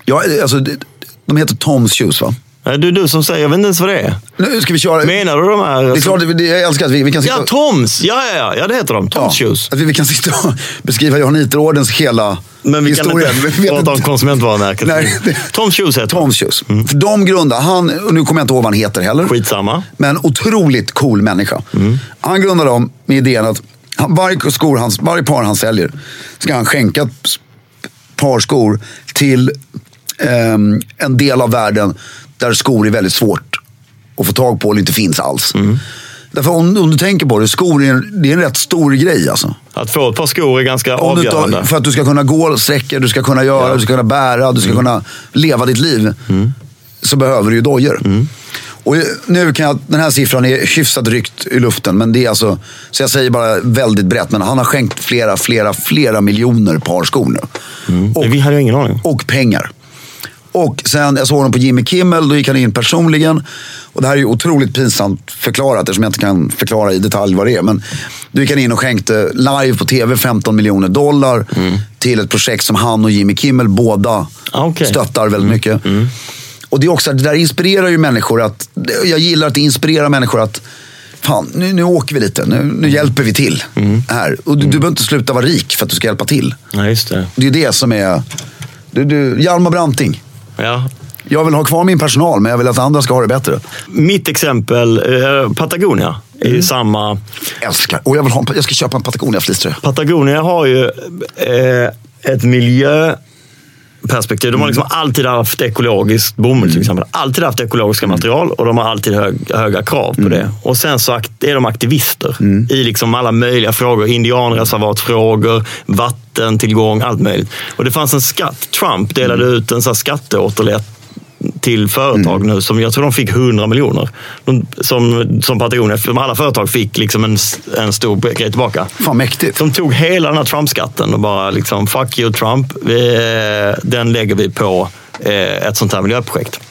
Ja, alltså, de heter Tom's Shoes, va? Det är du som säger, jag vet inte ens vad det är. Nu ska vi köra. Menar du de här? Det är klart, det, jag älskar att vi, vi kan sitta... Ja, Toms! Ja, ja, ja, ja, det heter de. Tom's ja, Shoes. Att vi, vi kan sitta och beskriva Johanniterordens hela Men vi historia. kan inte prata om konsumentvarumärket. Tom's Shoes heter Tom's Shoes. Mm. För de grundade, han, och nu kommer jag inte ihåg vad han heter heller. Skitsamma. Men otroligt cool människa. Mm. Han grundade dem med idén att han, varje, skor han, varje par han säljer ska han skänka ett par skor till um, en del av världen där skor är väldigt svårt att få tag på eller inte finns alls. Mm. Därför om, om du tänker på det, skor är en, det är en rätt stor grej alltså. Att få ett par skor är ganska om avgörande. Tar, för att du ska kunna gå sträckor, du ska kunna göra, ja. du ska kunna bära, du ska mm. kunna leva ditt liv. Mm. Så behöver du ju dojor. Mm. Och nu kan jag, den här siffran är hyfsat ryckt i luften, men det är alltså, så jag säger bara väldigt brett, men han har skänkt flera, flera, flera miljoner par skor nu. Mm. Och, vi hade ingen aning. Och pengar. Och sen, jag såg honom på Jimmy Kimmel, då gick han in personligen. Och det här är ju otroligt pinsamt förklarat, eftersom jag inte kan förklara i detalj vad det är. Men då gick han in och skänkte live på tv femton miljoner dollar mm. till ett projekt som han och Jimmy Kimmel båda okay. stöttar väldigt mm. mycket. Mm. Och det är också, det där inspirerar ju människor att, jag gillar att inspirera människor att fan, nu, nu åker vi lite, nu, nu hjälper vi till mm. här. Och du, mm. du behöver inte sluta vara rik för att du ska hjälpa till. Ja, just det. Det är det som är, du, du, Hjalmar Branting. Ja. Jag vill ha kvar min personal, men jag vill att andra ska ha det bättre. Mitt exempel, eh, Patagonia, är ju mm. samma... Älskar. Och jag, vill ha, jag ska köpa en Patagonia-fliströja. Patagonia har ju eh, ett miljöperspektiv. De har liksom mm. alltid haft ekologiskt bomull till exempel. Alltid haft ekologiska mm. material och de har alltid hög, höga krav på mm. det. Och sen så är de aktivister mm. i liksom alla möjliga frågor. Indianreservatfrågor, vattentillgång, allt möjligt. Och det fanns en skatt. Trump delade mm. ut en sån här skatteåterlätt till företag mm. nu som jag tror de fick hundra miljoner. De, som, som Patagonia, alla företag fick liksom en, en stor grej tillbaka. Fan mäktigt. De tog hela den här Trump-skatten och bara liksom, fuck you Trump, vi, den lägger vi på eh, ett sånt här miljöprojekt.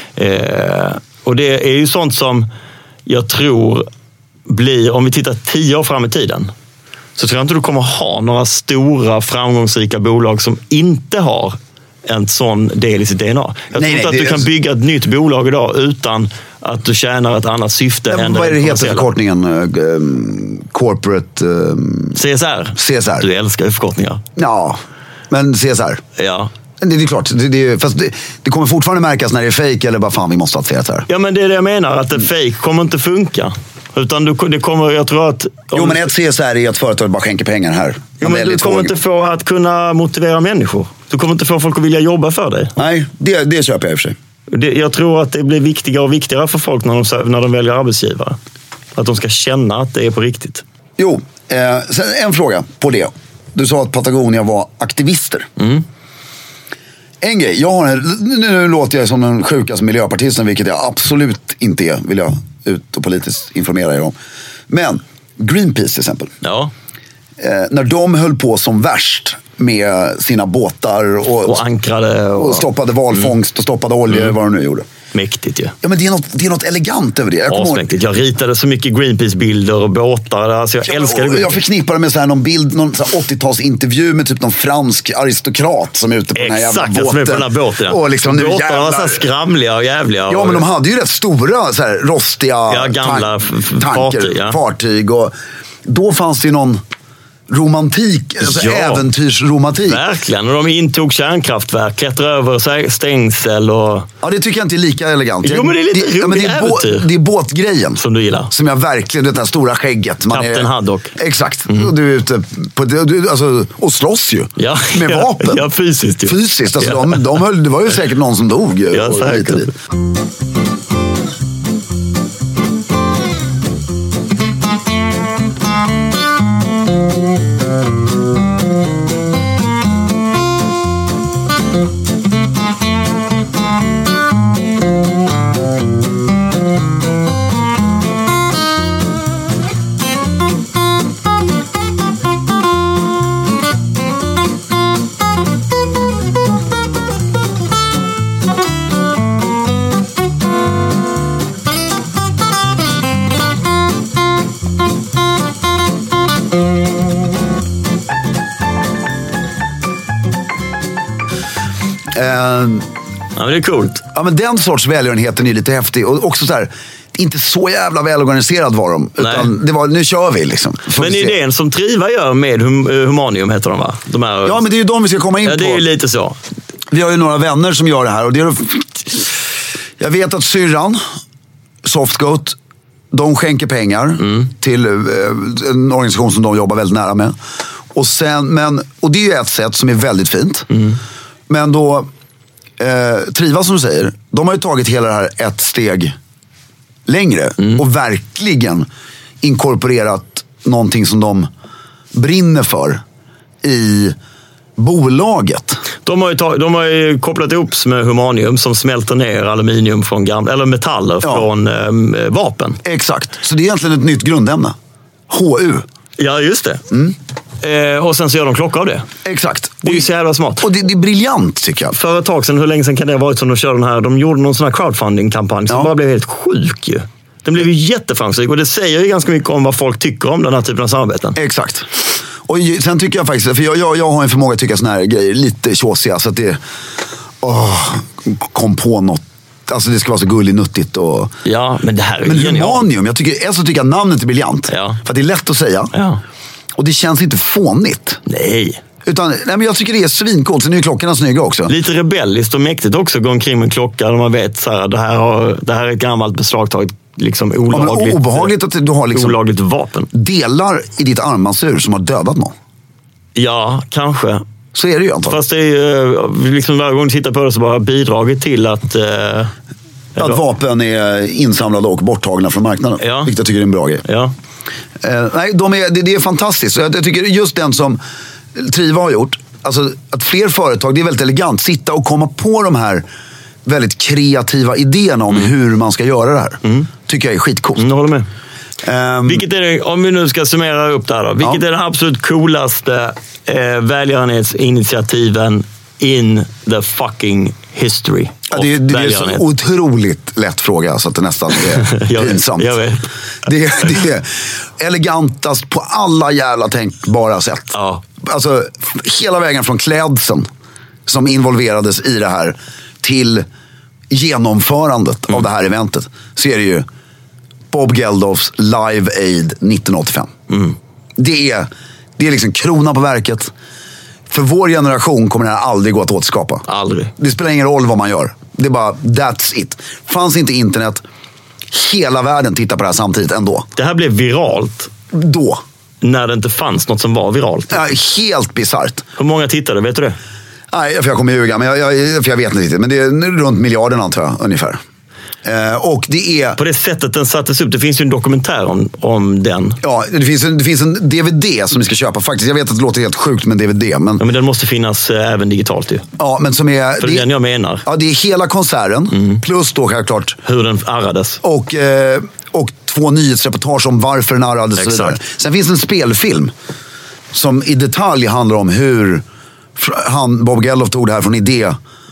Eh, och det är ju sånt som jag tror blir, om vi tittar tio år fram i tiden, så tror jag inte du kommer ha några stora framgångsrika bolag som inte har en sån del i sitt D N A. Jag nej, tror inte nej, att du kan bygga ett nytt bolag idag utan att du tjänar ett annat syfte. Men, än vad är det heter förkortningen? Um, corporate... Um, C S R. C S R. Du älskar ju förkortningar. Ja, men C S R. Ja. Det, det är klart, det, det, fast det, det kommer fortfarande märkas när det är fake eller bara fan vi måste ha ett C S R. Ja, men det är det jag menar, att det fake kommer inte funka. Utan du, det kommer, jag tror att... Jo, men ett C S R är att företaget bara skänker pengar här. Jo, men du kommer inte få att kunna motivera människor. Du kommer inte få folk att vilja jobba för dig. Nej, det, det köper jag i och för sig. Det, jag tror att det blir viktigare och viktigare för folk när de, när de väljer arbetsgivare. Att de ska känna att det är på riktigt. Jo, eh, sen en fråga på det. Du sa att Patagonia var aktivister. Mm. En grej, jag har en, nu, nu låter jag som den sjukaste miljöpartisten, vilket jag absolut inte är, vill jag ut och politiskt informera er om. Men Greenpeace till exempel. Ja. Eh, när de höll på som värst med sina båtar och, och ankrade och, och stoppade valfångst mm. och stoppade olja, mm. vad de nu gjorde. Mäktigt ju. Ja. Ja, men det är något, det är något elegant över det. Jag, Asmäktigt. Jag ritade så mycket Greenpeace-bilder och båtar. Alltså jag ja, älskar det. Jag förknippar det med så här någon bild, någon så här åttiotalsintervju med typ någon fransk aristokrat som är ute på exakt, den här jävla båten. Exakt, som är på den här båten. Och liksom, båtarna jävlar... var så här skramliga och jävliga. Ja, men de hade ju rätt stora så här, rostiga ja, gamla tank- fartyg, tanker, ja. fartyg. Och då fanns det ju någon romantik, alltså ja, äventyrsromantik. Verkligen, och de intog kärnkraftverk, klättrade över stängsel och... Ja, det tycker jag inte är lika elegant. Jo, men det är lite det, ja, men det, är bå, det är båtgrejen. Som du gillar. Som jag verkligen, det där stora skägget. Man Kapten är, Haddock. Exakt. Mm. Du är ute på, du, alltså, och slåss ju. Ja, med ja, vapen. Ja, fysiskt ju. Fysiskt, alltså ja. de, de höll, det var ju säkert någon som dog. Ja, säkert. Ja, men det är coolt. Ja, men den sorts välgörenheten är lite häftig. Och också så här, inte så jävla välorganiserad var de. Utan det var, nu kör vi liksom. Men vi idén som Triva gör med hum, Humanium heter de va? De här... Ja, men det är ju de vi ska komma in ja, på. det är ju lite så. Vi har ju några vänner som gör det här. Och det är... Jag vet att syrran, Softgoat, de skänker pengar mm. till eh, en organisation som de jobbar väldigt nära med. Och, sen, men, och det är ju ett sätt som är väldigt fint. Mm. Men då, eh, Triva som du säger, de har ju tagit hela det här ett steg längre. Mm. Och verkligen inkorporerat någonting som de brinner för i bolaget. De har ju, tag, de har ju kopplat ihop med Humanium som smälter ner aluminium från gamla, eller metaller ja. från eh, vapen. Exakt, så det är egentligen ett nytt grundämne. H U. Ja, just det. Mm. Eh, och sen så gör de klockor av det. Exakt. Det är ju så jävla smart. Och det, det är briljant tycker jag. För ett tag sedan, hur länge sedan kan det ha varit som de körde den här? De gjorde någon sån här crowdfunding-kampanj som ja. bara blev helt sjuk ju. Den blev ju jätteframgångsrik och det säger ju ganska mycket om vad folk tycker om den här typen av samarbeten. Exakt. Och sen tycker jag faktiskt, för jag, jag, jag har en förmåga att tycka såna här grejer lite tjåsiga så att det åh, kom på något. Alltså det ska vara så gulligt nuttigt och... Ja, men det här är men genialt. Humanium, jag tycker, alltså tycker jag namnet är briljant. Ja. För att det är lätt att säga. Ja. Och det känns inte fånigt. Nej. Utan, nej men jag tycker det är svincoolt. Sen är ju klockorna snygga också. Lite rebelliskt och mäktigt också. Gå omkring med en klocka där man vet så här, det här, har, det här är ett gammalt beslagtaget liksom olagligt, ja, obehagligt att du har liksom olagligt vapen. Delar i ditt armbandsur som har dödat någon. Ja, kanske. Så är det ju antagligen. Fast det är ju liksom varje gång du tittar på det så bara bidragit till att... Eh, att då, vapen är insamlade och borttagna från marknaden. Ja. Vilket jag tycker är en bra grej. Ja. Eh, nej, de är, det, det är fantastiskt. Jag, jag tycker just den som Triva har gjort. Alltså att fler företag, det är väldigt elegant. Sitta och komma på de här väldigt kreativa idéerna om mm. hur man ska göra det här. Mm. Tycker jag är skitcoolt. Mm, jag håller med. Um, vilket är det, om vi nu ska summera upp det här då. Vilket ja. är den absolut coolaste eh, välgörenhetsinitiativen in the fucking history? Ja, det, det, det är så otroligt lätt fråga så att det nästan är jag pinsamt. Vet, jag vet. Det, det är elegantast på alla jävla tänkbara sätt. Ja. Alltså hela vägen från klädseln som involverades i det här till genomförandet mm. av det här eventet. Så är det ju Bob Geldofs Live Aid nittonhundraåttiofem. Mm. Det är, det är liksom kronan på verket. För vår generation kommer det här aldrig gå att återskapa. Aldrig. Det spelar ingen roll vad man gör. Det är bara, that's it. Fanns inte internet, hela världen tittar på det här samtidigt ändå. Det här blev viralt. Då. När det inte fanns något som var viralt. Ja, helt bizarrt. Hur många tittade, vet du det? Nej, för jag kommer ljuga, men jag, jag, för jag vet inte riktigt. Men det är runt miljarden antar jag, ungefär. Eh, och det är... På det sättet den sattes upp. Det finns ju en dokumentär om, om den. Ja, det finns, en, det finns en D V D som ni ska köpa faktiskt. Jag vet att det låter helt sjukt med en D V D. Men, ja, men den måste finnas eh, även digitalt ju. Ja, men som är... För det är den jag menar. Ja, det är hela konserten. Mm. Plus då självklart... Hur den arrades. Och, eh, och två nyhetsreportage om varför den arrades. Exakt. Och så vidare. Sen finns en spelfilm som i detalj handlar om hur han, Bob Geldof tog det här från idé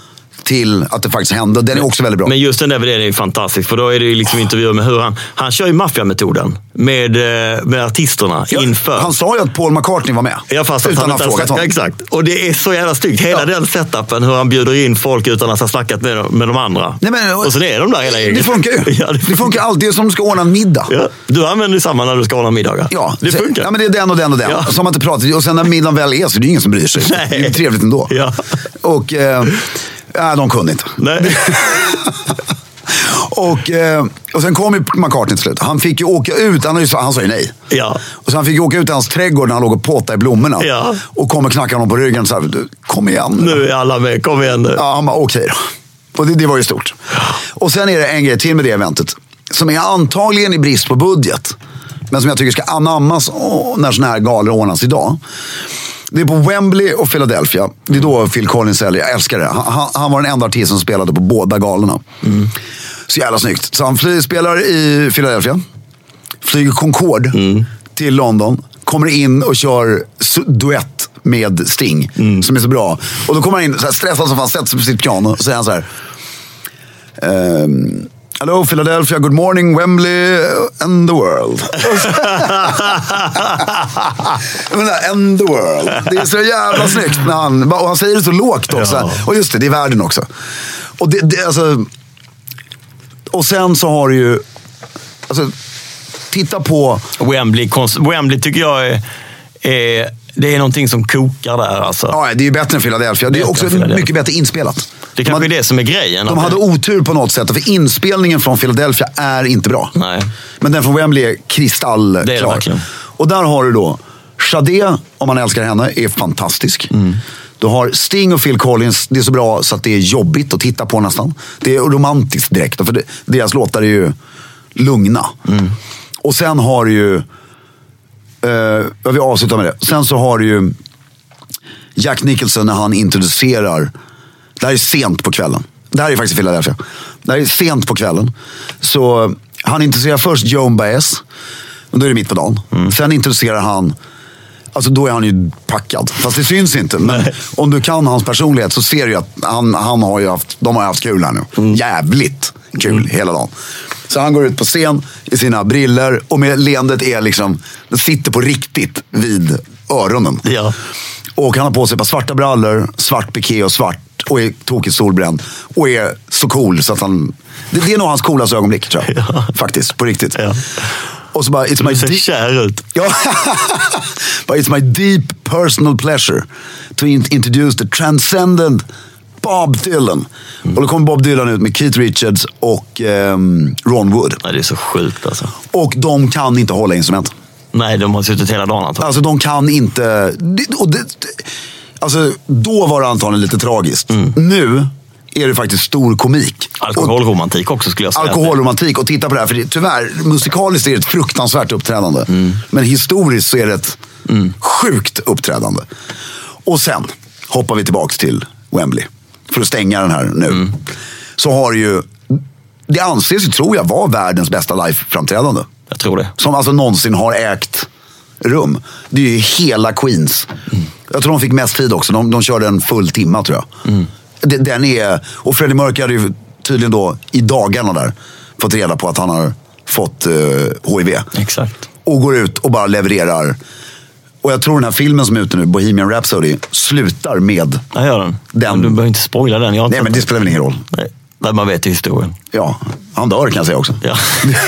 till att det faktiskt hände. Den är också väldigt bra. Men just den där är ju fantastisk. För då är det ju liksom intervjuer med hur han... Han kör ju maffiametoden med, med artisterna ja, inför. Han sa ju att Paul McCartney var med. Ja, fast utan att han att ha frågat honom. Ja, exakt. Och det är så jävla styggt. Hela ja. den setupen, hur han bjuder in folk utan att ha snackat med, med de andra. Nej, men, och sen är de där hela gänget. Det funkar ju. Ja, det, det funkar alltid som du ska ordna en middag. Ja. Du använder ju samma när du ska ordna middagar. Ja, det så, funkar. Ja, men det är den och den och den. Ja. Som man inte pratar. Och sen när middagen väl är så är det ingen som bryr sig. Nej. Det är trevligt ändå. Ja. Och... Eh, Nej, de kunde inte. Nej. och, eh, och sen kom ju McCartney till slut. Han fick ju åka ut, han, han sa ju nej. Ja. Och så han fick ju åka ut i hans trädgård när han låg och påtade i blommorna. Ja. Och kom och knackade honom på ryggen och sa, kom igen. Nu är alla med, kom igen nu. Ja, han bara, okej då. Och det, det var ju stort. Och sen är det en grej till med det eventet. Som är antagligen i brist på budget. Men som jag tycker ska anammas när såna här galor ordnas idag. Det är på Wembley och Philadelphia. Det är då Phil Collins säljer. Jag älskar det. Han, han var den enda artist som spelade på båda galorna. Mm. Så jävla snyggt. Så han flyger, spelar i Philadelphia. Flyger Concorde mm. till London. Kommer in och kör duett med Sting. Mm. Som är så bra. Och då kommer han in så här stressad som fan, sätter sig på sitt piano. Och säger han så här... Um, Hello Philadelphia, good morning Wembley and the world. And the world. Det är så jävla snyggt när han, och han säger det så lågt också. Ja. Och just det, det är världen också. Och, det, det, alltså, och sen så har du ju... Alltså, titta på... Wembley, Wembley tycker jag är... är det är någonting som kokar där. Alltså. Ja, det är ju bättre än Philadelphia. Det är också mycket bättre inspelat. Det kanske är det som är grejen. De hade otur på något sätt. För inspelningen från Philadelphia är inte bra. Nej. Men den från Wembley är kristallklar. Det är det verkligen. Och där har du då Sade, om man älskar henne, är fantastisk. Mm. Du har Sting och Phil Collins. Det är så bra så att det är jobbigt att titta på nästan. Det är romantiskt direkt. För det, deras låtar är ju lugna. Mm. Och sen har du ju... Uh, jag vill avsluta med det. Sen så har du ju Jack Nicholson när han introducerar... Det här är sent på kvällen. Det här är faktiskt Philadelphia. Det här är sent på kvällen. Så han introducerar först Joan Baez. Och då är det mitt på dagen. Mm. Sen introducerar han... Alltså då är han ju packad. Fast det syns inte. Men Nej. Om du kan hans personlighet så ser du ju att han, han har ju haft, de har haft kul här nu. Mm. Jävligt kul mm. hela dagen. Så han går ut på scen i sina briller och med leendet är liksom, det sitter på riktigt vid öronen. Ja. Och han har på sig på svarta brallor, svart piké och svart och är tokigt solbränd och är så cool så att han, det, det är nog hans coolaste ögonblick tror jag. Ja. Faktiskt, på riktigt. Ja. Och så bara, it's my du ser deep... kär ut. Ja. But it's my deep personal pleasure to in- introduce the transcendent Bob Dylan. Mm. Och då kommer Bob Dylan ut med Keith Richards och um, Ron Wood. Nej, det är så sjukt alltså. Och de kan inte hålla instrument. Nej, de har suttit hela dagen antagligen. Alltså de kan inte... Och det, alltså då var det antagligen lite tragiskt. Mm. Nu är det faktiskt stor komik. Alkoholromantik också skulle jag säga. Alkoholromantik. Och titta på det här, för det, tyvärr, musikaliskt är det ett fruktansvärt uppträdande. Mm. Men historiskt så är det ett mm. sjukt uppträdande. Och sen hoppar vi tillbaka till Wembley. För att stänga den här nu. Mm. Så har ju, det anses ju, tror jag, var världens bästa live-framträdande. Jag tror det. Som alltså någonsin har ägt rum. Det är ju hela Queens. Mm. Jag tror de fick mest tid också. De, de körde en full timma tror jag. Mm. Den är, och Freddie Mercury hade ju tydligen då i dagarna där fått reda på att han har fått uh, H I V. Exakt. Och går ut och bara levererar. Och jag tror den här filmen som är ute nu, Bohemian Rhapsody, slutar med jag gör den. den. Men du behöver inte spoila den. Jag Nej, men det spelar väl ingen roll. Nej, man vet ju historien. Ja, han dör kan jag säga också. Ja.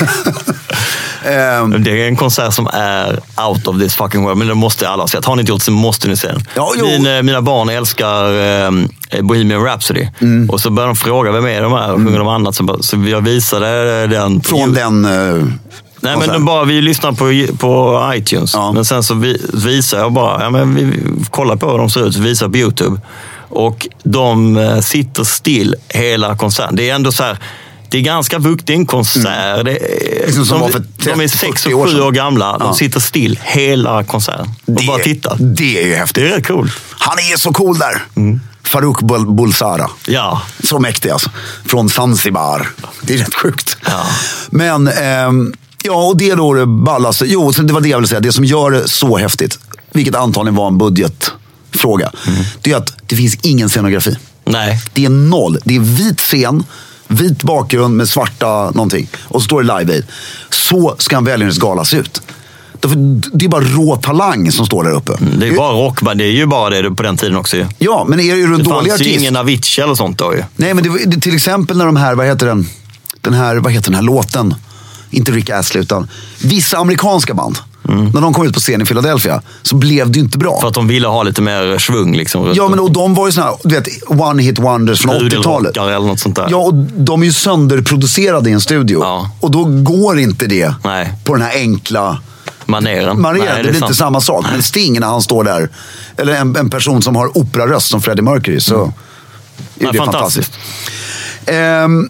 um, det är en konsert som är out of this fucking world. Men det måste alla se. Har ni inte gjort så måste ni se den. Ja, Min, mina barn älskar um, Bohemian Rhapsody. Mm. Och så börjar de fråga vem är de här och sjunger mm. de annat. Så, så jag visade den. Från den... Uh... Nej, men bara, vi lyssnar på, på iTunes. Ja. Men sen så vi, visar jag bara, ja, men vi, vi kollar på hur de ser ut, visar på YouTube. Och de eh, sitter still hela konserten. Det är ändå så här, det är ganska vuxen, det är en konsert. Mm. Det är, liksom de, trettio, de är sex och sju år, år gamla. Ja. De sitter still hela konserten och det, bara tittar. Det är ju häftigt. Det är rätt cool. Han är så cool där. Mm. Farouk Bulsara. Ja. Så mäktig alltså. Från Zanzibar. Det är rätt sjukt. Ja. Men... Ehm, ja, och det då det ballaste. Jo, det var det jag ville säga. Det som gör det så häftigt, vilket antagligen var en budgetfråga, mm. det är att det finns ingen scenografi. Nej. Det är noll. Det är vit scen, vit bakgrund med svarta någonting. Och så står det Live Aid. Så ska en välgörenhetsgala se ut. Det är bara rå talang som står där uppe. Mm, det är bara rock, men det är ju bara det på den tiden också. Ja, men är det ju en dålig artist? Det fanns ju ingen Avicii eller sånt då ju. Nej, men det, det, till exempel när de här, vad heter den? Den här, vad heter den här låten? Inte Rick Astley, utan vissa amerikanska band. Mm. När de kom ut på scen i Philadelphia så blev det ju inte bra. För att de ville ha lite mer svung liksom. Ja, men och de var ju såna här, du vet, one hit wonders från åttiotalet. Eller något sånt där. Ja, och de är ju sönderproducerade i en studio. Ja. Och då går inte det Nej. på den här enkla maneren. maneren. Nej, det är lite sant. Samma sak. Men Sting när han står där, eller en, en person som har operaröst som Freddie Mercury, så mm. är det fantastiskt. fantastiskt. Ehm,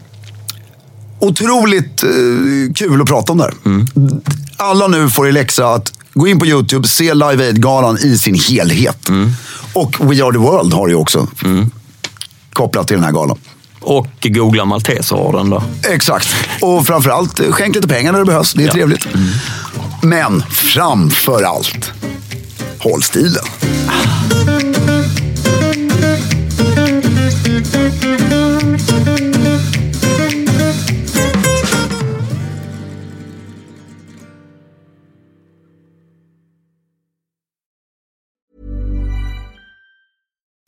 Otroligt eh, kul att prata om det här. Mm. Alla nu får i läxa att gå in på YouTube, se Live Aid-galan i sin helhet. Mm. Och We Are The World har ju också mm. kopplat till den här galan. Och googla Malteserorden då. Exakt. Och framförallt, skänk lite pengar när det behövs. Det är ja. trevligt. Mm. Men framför allt, håll stilen.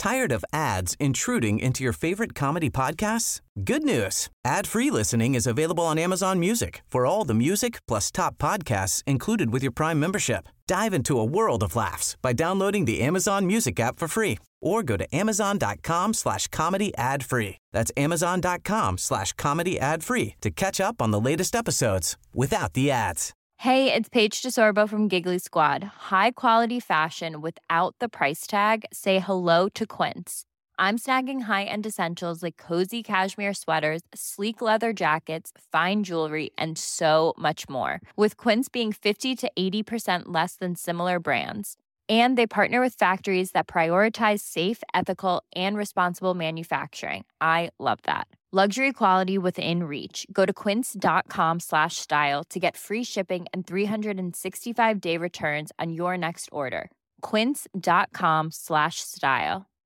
Tired of ads intruding into your favorite comedy podcasts? Good news. Ad-free listening is available on Amazon Music for all the music plus top podcasts included with your Prime membership. Dive into a world of laughs by downloading the Amazon Music app for free or go to amazon.com slash comedy ad free. That's amazon.com slash comedy ad free to catch up on the latest episodes without the ads. Hey, it's Paige DeSorbo from Giggly Squad. High quality fashion without the price tag. Say hello to Quince. I'm snagging high-end essentials like cozy cashmere sweaters, sleek leather jackets, fine jewelry, and so much more. With Quince being fifty to eighty percent less than similar brands. And they partner with factories that prioritize safe, ethical, and responsible manufacturing. I love that. Luxury quality within reach. Go to quince.com slash style to get free shipping and three sixty-five day returns on your next order. Quince.com slash style.